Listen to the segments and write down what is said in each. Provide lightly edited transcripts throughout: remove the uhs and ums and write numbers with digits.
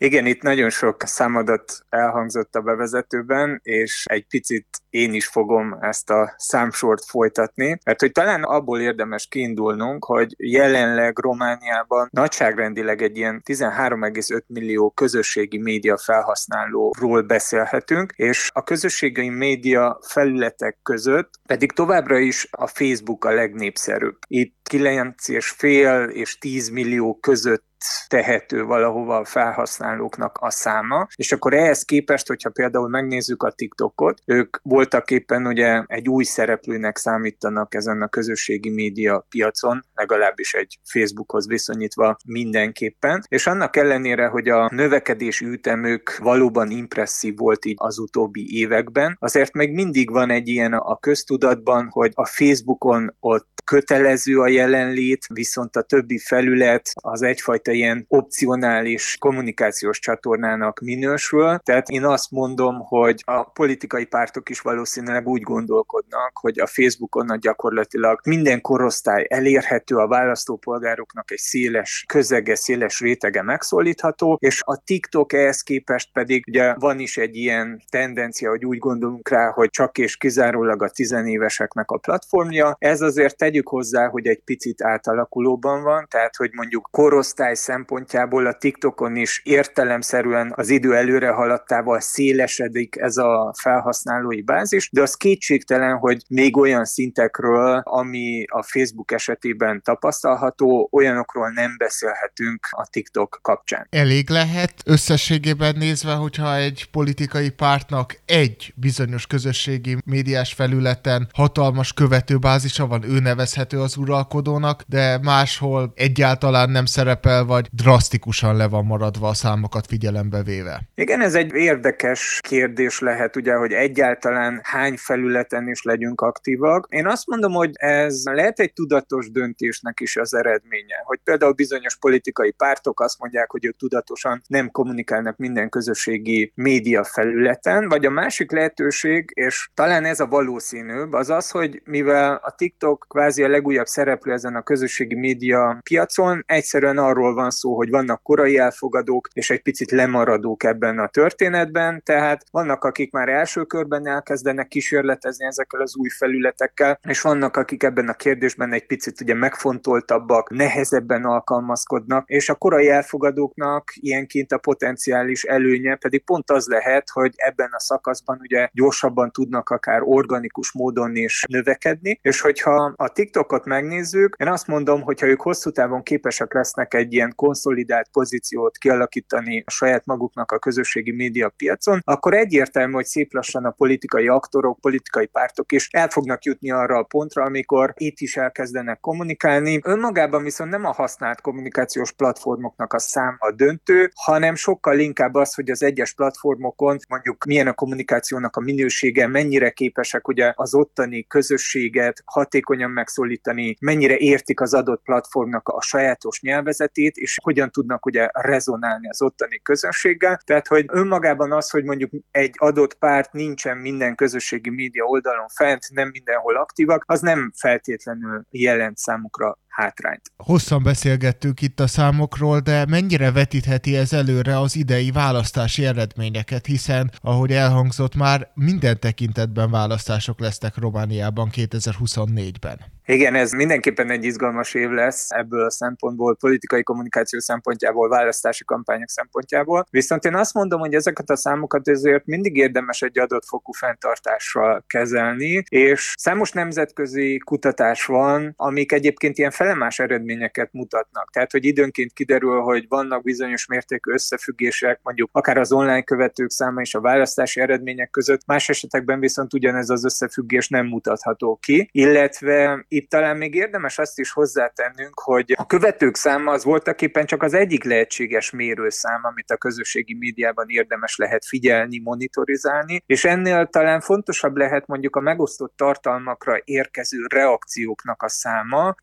Igen, itt nagyon sok számadat elhangzott a bevezetőben, és egy picit én is fogom ezt a számsort folytatni, mert hogy talán abból érdemes kiindulnunk, hogy jelenleg Romániában nagyságrendileg egy ilyen 13,5 millió közösségi média felhasználóról beszélhetünk, és a közösségi média felületek között pedig továbbra is a Facebook a legnépszerűbb. Itt 9,5 és 10 millió között tehető valahova a felhasználóknak a száma, és akkor ehhez képest, hogyha például megnézzük a TikTokot, ők voltak éppen ugye egy új szereplőnek számítanak ezen a közösségi média piacon, legalábbis egy Facebookhoz viszonyítva mindenképpen, és annak ellenére, hogy a növekedési ütemük valóban impresszív volt így az utóbbi években, azért még mindig van egy ilyen a köztudatban, hogy a Facebookon ott kötelező a jelenlét, viszont a többi felület az egyfajta ilyen opcionális kommunikációs csatornának minősül. Tehát én azt mondom, hogy a politikai pártok is valószínűleg úgy gondolkodnak, hogy a Facebookon gyakorlatilag minden korosztály elérhető, a választópolgároknak egy széles közege, széles rétege megszólítható, és a TikTok ehhez képest pedig ugye van is egy ilyen tendencia, hogy úgy gondolunk rá, hogy csak és kizárólag a tizenéveseknek a platformja. Ez azért tegyük hozzá, hogy egy picit átalakulóban van, tehát hogy mondjuk korosztály szempontjából a TikTokon is értelemszerűen az idő előre haladtával szélesedik ez a felhasználói bázis, de az kétségtelen, hogy még olyan szintekről, ami a Facebook esetében tapasztalható, olyanokról nem beszélhetünk a TikTok kapcsán. Elég lehet összességében nézve, hogyha egy politikai pártnak egy bizonyos közösségi médiás felületen hatalmas követőbázisa van, ő nevezhető az uralkodónak, de máshol egyáltalán nem szerepel, vagy drasztikusan le van maradva a számokat figyelembe véve. Igen, ez egy érdekes kérdés lehet, ugye, hogy egyáltalán hány felületen is legyünk aktívak. Én azt mondom, hogy ez lehet egy tudatos döntésnek is az eredménye, hogy például bizonyos politikai pártok azt mondják, hogy ők tudatosan nem kommunikálnak minden közösségi média felületen, vagy a másik lehetőség, és talán ez a valószínűbb, az az, hogy mivel a TikTok kvázi a legújabb szereplő ezen a közösségi média piacon, egyszerűen arról van szó, hogy vannak korai elfogadók, és egy picit lemaradók ebben a történetben, tehát vannak, akik már első körben elkezdenek kísérletezni ezekkel az új felületekkel, és vannak, akik ebben a kérdésben egy picit ugye megfontoltabbak, nehezebben alkalmazkodnak, és a korai elfogadóknak ilyenként a potenciális előnye pedig pont az lehet, hogy ebben a szakaszban ugye gyorsabban tudnak akár organikus módon is növekedni, és hogyha a TikTokot megnézzük, én azt mondom, hogyha ők hosszú távon képesek lesznek egy ilyen konszolidált pozíciót kialakítani a saját maguknak a közösségi média piacon, akkor egyértelmű, hogy szép lassan a politikai aktorok, politikai pártok is el fognak jutni arra a pontra, amikor itt is elkezdenek kommunikálni. Önmagában viszont nem a használt kommunikációs platformoknak a száma döntő, hanem sokkal inkább az, hogy az egyes platformokon mondjuk milyen a kommunikációnak a minősége, mennyire képesek ugye az ottani közösséget hatékonyan megszólítani, mennyire értik az adott platformnak a sajátos nyelvezetét, és hogyan tudnak ugye rezonálni az ottani közönséggel. Tehát, hogy önmagában az, hogy mondjuk egy adott párt nincsen minden közösségi média oldalon fent, nem mindenhol aktívak, az nem feltétlenül jelent számukra hátrányt. Hosszan beszélgettünk itt a számokról, de mennyire vetítheti ez előre az idei választási eredményeket, hiszen, ahogy elhangzott már, minden tekintetben választások lesznek Romániában 2024-ben. Igen, ez mindenképpen egy izgalmas év lesz ebből a szempontból, politikai kommunikáció szempontjából, választási kampányok szempontjából. Viszont én azt mondom, hogy ezeket a számokat ezért mindig érdemes egy adott fokú fenntartással kezelni, és számos nemzetközi kutatás van, amik egyébként ilyen felemás eredményeket mutatnak. Tehát, hogy időnként kiderül, hogy vannak bizonyos mértékű összefüggések, mondjuk akár az online követők száma és a választási eredmények között, más esetekben viszont ugyanez az összefüggés nem mutatható ki, illetve itt talán még érdemes azt is hozzátennünk, hogy a követők száma az voltaképpen csak az egyik lehetséges mérőszám, amit a közösségi médiában érdemes lehet figyelni, monitorizálni, és ennél talán fontosabb lehet mondjuk a megosztott tartalmakra érkező reakcióknak a száma, főleg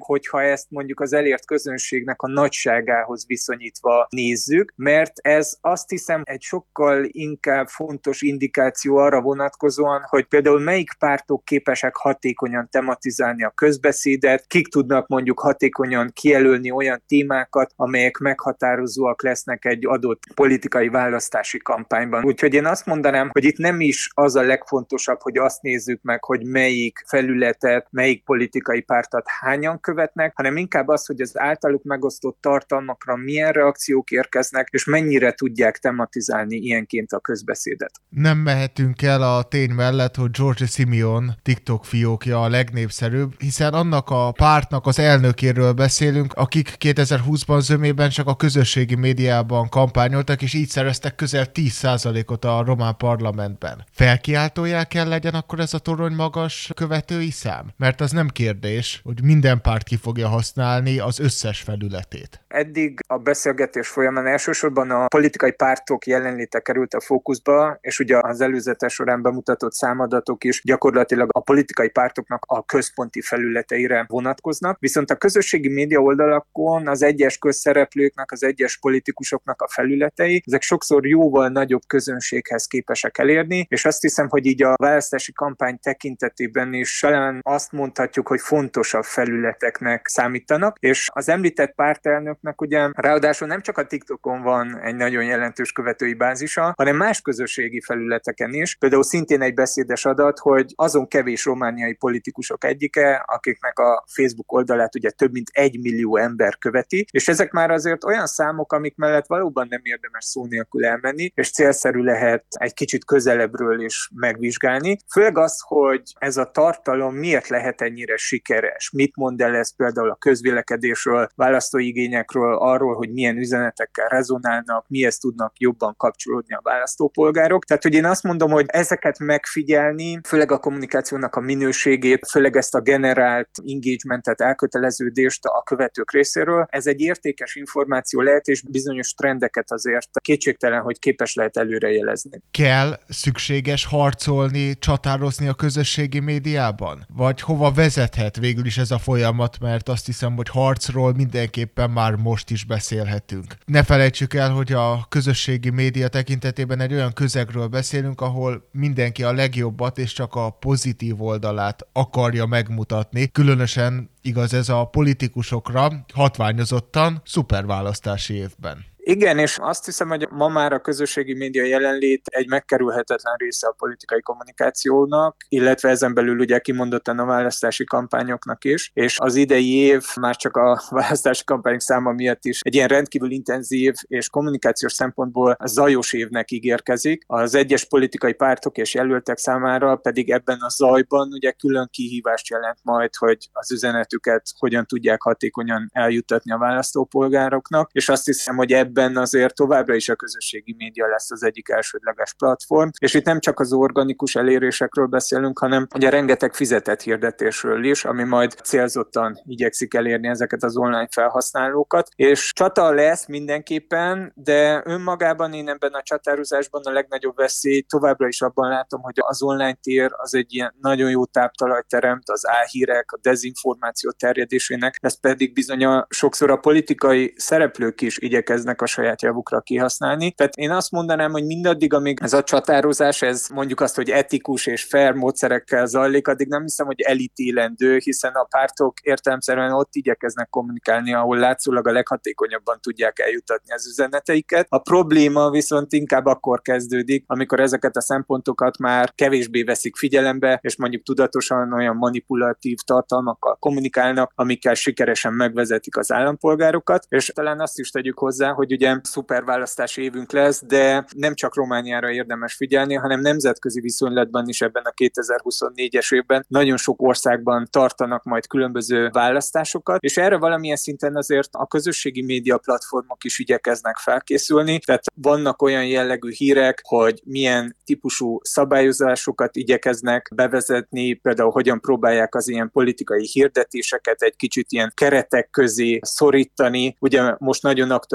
hogyha ezt mondjuk az elért közönségnek a nagyságához viszonyítva nézzük, mert ez azt hiszem egy sokkal inkább fontos indikáció arra vonatkozóan, hogy például melyik pártok képesek hatékonyan tematizálni a közbeszédet, kik tudnak mondjuk hatékonyan kijelölni olyan témákat, amelyek meghatározóak lesznek egy adott politikai választási kampányban. Úgyhogy én azt mondanám, hogy itt nem is az a legfontosabb, hogy azt nézzük meg, hogy melyik felületet, melyik politikai pártot hányan követnek, hanem inkább az, hogy az általuk megosztott tartalmakra milyen reakciók érkeznek, és mennyire tudják tematizálni ilyenként a közbeszédet. Nem mehetünk el a tény mellett, hogy George Simeon TikTok fiókja a legnépszerűbb, hiszen annak a pártnak az elnökéről beszélünk, akik 2020-ban zömében csak a közösségi médiában kampányoltak, és így szereztek közel 10%-ot a román parlamentben. Felkiáltójá kell legyen akkor ez a torony magas követői szám? Mert az nem kérdés, hogy minden párt ki fogja használni az összes felületét. Eddig a beszélgetés folyamán elsősorban a politikai pártok jelenléte került a fókuszba, és ugye az előzetes során bemutatott számadatok is gyakorlatilag a politikai pártoknak a központi felületeire vonatkoznak, viszont a közösségi média oldalakon az egyes közszereplőknek, az egyes politikusoknak a felületei, ezek sokszor jóval nagyobb közönséghez képesek elérni, és azt hiszem, hogy így a választási kampány tekintetében is talán azt mondhatjuk, hogy fontosabb felületeknek számítanak, és az említett pártelnöknek ugye ráadásul nem csak a TikTokon van egy nagyon jelentős követői bázisa, hanem más közösségi felületeken is. Például szintén egy beszédes adat, hogy azon kevés romániai politikusok egyike, akiknek a Facebook oldalát ugye több mint 1 millió ember követi, és ezek már azért olyan számok, amik mellett valóban nem érdemes szó nélkül elmenni, és célszerű lehet egy kicsit közelebbről is megvizsgálni. Főleg az, hogy ez a tartalom miért lehet ennyire sikeres. Mit mond el ez például a közvélekedésről, választóigényekről, arról, hogy milyen üzenetekkel rezonálnak, mihez tudnak jobban kapcsolódni a választópolgárok. Tehát, hogy én azt mondom, hogy ezeket megfigyelni, főleg a kommunikációnak a minőségét, főleg ezt a generált engagementet, elköteleződést a követők részéről, ez egy értékes információ lehet, és bizonyos trendeket azért kétségtelen, hogy képes lehet előrejelezni. Kell, szükséges harcolni, csatározni a közösségi médiában? Vagy hova vezethet végül is ez a folyamat, mert azt hiszem, hogy harcról mindenképpen már most is beszélhetünk. Ne felejtsük el, hogy a közösségi média tekintetében egy olyan közegről beszélünk, ahol mindenki a legjobbat és csak a pozitív oldalát akarja megmutatni. Különösen igaz ez a politikusokra, hatványozottan szuperválasztási évben. Igen, és azt hiszem, hogy ma már a közösségi média jelenlét egy megkerülhetetlen része a politikai kommunikációnak, illetve ezen belül ugye kimondottan a választási kampányoknak is, és az idei év már csak a választási kampányok száma miatt is egy ilyen rendkívül intenzív és kommunikációs szempontból zajos évnek ígérkezik. Az egyes politikai pártok és jelöltek számára pedig ebben a zajban ugye külön kihívást jelent majd, hogy az üzenetüket hogyan tudják hatékonyan eljuttatni a választópolgároknak, és azt hiszem, hogy ebben azért továbbra is a közösségi média lesz az egyik elsődleges platform, és itt nem csak az organikus elérésekről beszélünk, hanem ugye rengeteg fizetett hirdetésről is, ami majd célzottan igyekszik elérni ezeket az online felhasználókat, és csata lesz mindenképpen, de önmagában én ebben a csatározásban a legnagyobb veszélyt továbbra is abban látom, hogy az online tér az egy ilyen nagyon jó táptalajt teremt az álhírek, a dezinformáció terjedésének, ez pedig bizony sokszor a politikai szereplők is igyekeznek a saját javukra kihasználni. Tehát én azt mondanám, hogy mindaddig, amíg ez a csatározás, ez mondjuk azt, hogy etikus és fair módszerekkel zajlik, addig nem hiszem, hogy elítélendő, hiszen a pártok értelemszerűen ott igyekeznek kommunikálni, ahol látszólag a leghatékonyabban tudják eljutatni az üzeneteiket. A probléma viszont inkább akkor kezdődik, amikor ezeket a szempontokat már kevésbé veszik figyelembe, és mondjuk tudatosan olyan manipulatív tartalmakkal kommunikálnak, amikkel sikeresen megvezetik az állampolgárokat, és talán azt is tegyük hozzá, hogy ugye szuperválasztási évünk lesz, de nem csak Romániára érdemes figyelni, hanem nemzetközi viszonylatban is ebben a 2024-es évben nagyon sok országban tartanak majd különböző választásokat, és erre valamilyen szinten azért a közösségi média platformok is igyekeznek felkészülni, tehát vannak olyan jellegű hírek, hogy milyen típusú szabályozásokat igyekeznek bevezetni, például hogyan próbálják az ilyen politikai hirdetéseket egy kicsit ilyen keretek közé szorítani. Ugye most nagyon aktuális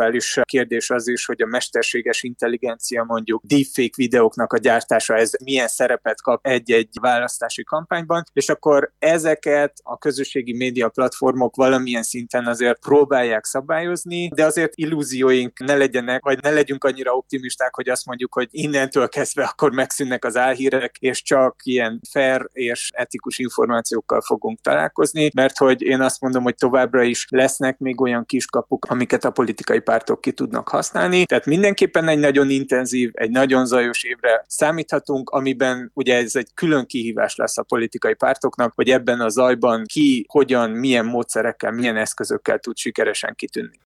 kérdés az is, hogy a mesterséges intelligencia, mondjuk deepfake videóknak a gyártása, ez milyen szerepet kap egy-egy választási kampányban, és akkor ezeket a közösségi média platformok valamilyen szinten azért próbálják szabályozni, de azért illúzióink ne legyenek, vagy ne legyünk annyira optimisták, hogy azt mondjuk, hogy innentől kezdve akkor megszűnnek az álhírek, és csak ilyen fair és etikus információkkal fogunk találkozni, mert hogy én azt mondom, hogy továbbra is lesznek még olyan kiskapuk, amiket a politikai pártok ki tudnak használni. Tehát mindenképpen egy nagyon intenzív, egy nagyon zajos évre számíthatunk, amiben ugye ez egy külön kihívás lesz a politikai pártoknak, hogy ebben a zajban ki, hogyan, milyen módszerekkel, milyen eszközökkel tud sikeresen kitűnni.